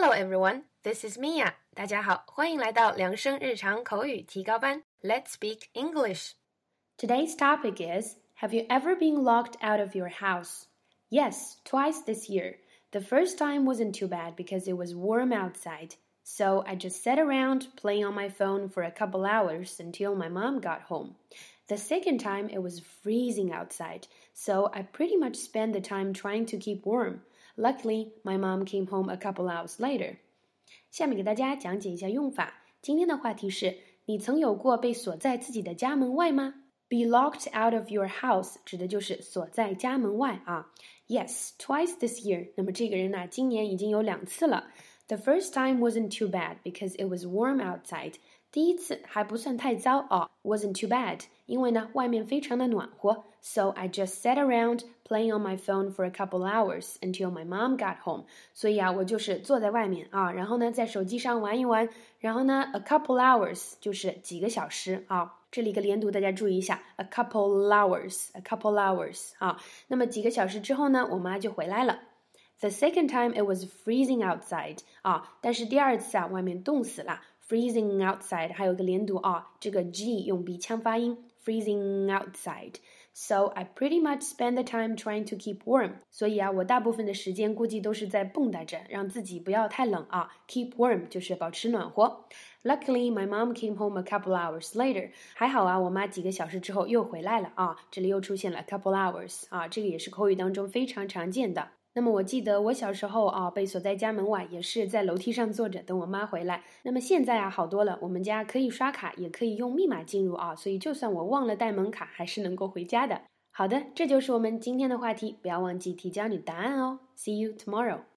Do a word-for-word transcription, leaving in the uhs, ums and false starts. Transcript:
Hello everyone, this is Mia. 大家好，欢迎来到量声日常口语提高班。Let's speak English. Today's topic is, have you ever been locked out of your house? Yes, twice this year. The first time wasn't too bad because it was warm outside. So I just sat around playing on my phone for a couple hours until my mom got home. The second time it was freezing outside, so I pretty much spent the time trying to keep warm. Luckily, my mom came home a couple hours later. 下面给大家讲解一下用法。今天的话题是，你曾有过被锁在自己的家门外吗？ Be locked out of your house 指的就是锁在家门外啊。Yes, twice this year. 那么这个人呢，今年已经有两次了。The first time wasn't too bad because it was warm outside. 第一次还不算太糟哦 wasn't too bad, 因为呢外面非常的暖和 So I just sat around playing on my phone for a couple hours until my mom got home. 所以啊，我就是坐在外面啊，然后呢在手机上玩一玩，然后呢 a couple hours 就是几个小时啊。这里一个连读，大家注意一下 a couple hours, a couple hours 啊。那么几个小时之后呢，我妈就回来了。The second time it was freezing outside 啊，但是第二次啊，外面冻死了。Freezing outside 还有个连读啊，这个 G 用鼻腔发音 freezing outside. So I pretty much spend the time trying to keep warm. 所以啊，我大部分的时间估计都是在蹦跶着，让自己不要太冷啊。Keep warm 就是保持暖和。Luckily, my mom came home a couple hours later. 还好啊，我妈几个小时之后又回来了啊。这里又出现了 a couple hours 啊，这个也是口语当中非常常见的。那么我记得我小时候啊，被锁在家门外，也是在楼梯上坐着等我妈回来。那么现在啊，好多了，我们家可以刷卡，也可以用密码进入啊，所以就算我忘了带门卡，还是能够回家的。好的，这就是我们今天的话题，不要忘记提交你答案哦。See you tomorrow.